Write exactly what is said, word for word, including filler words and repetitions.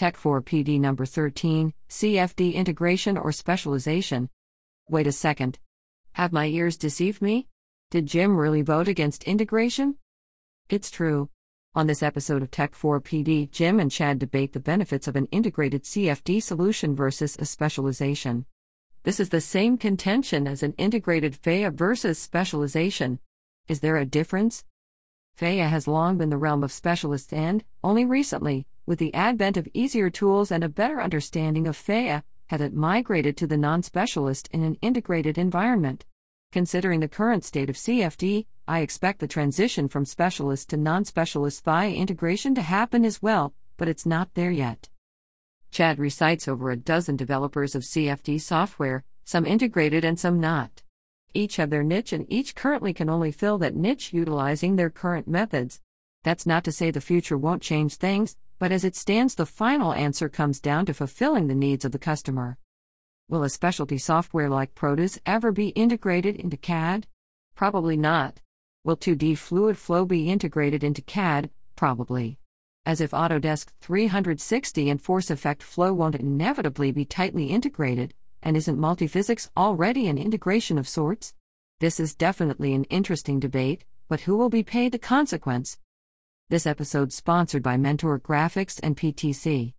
Tech four P D number thirteen, C F D integration or specialization. Wait a second. Have my ears deceived me? Did Jim really vote against integration? It's true. On this episode of Tech four P D, Jim and Chad debate the benefits of an integrated C F D solution versus a specialization. This is the same contention as an integrated F E A versus specialization. Is there a difference? F E A has long been the realm of specialists and, only recently, with the advent of easier tools and a better understanding of F E A, has it migrated to the non-specialist in an integrated environment. Considering the current state of C F D, I expect the transition from specialist to non-specialist via integration to happen as well, but it's not there yet. Chad recites over a dozen developers of C F D software, some integrated and some not. Each have their niche and each currently can only fill that niche utilizing their current methods. That's not to say the future won't change things, but as it stands, the final answer comes down to fulfilling the needs of the customer. Will a specialty software like Protus ever be integrated into C A D? Probably not. Will two D Fluid Flow be integrated into C A D? Probably. As if Autodesk three sixty and Force Effect Flow won't inevitably be tightly integrated, and isn't multiphysics already an integration of sorts? This is definitely an interesting debate, but who will be paid the consequence? This episode sponsored by Mentor Graphics and P T C.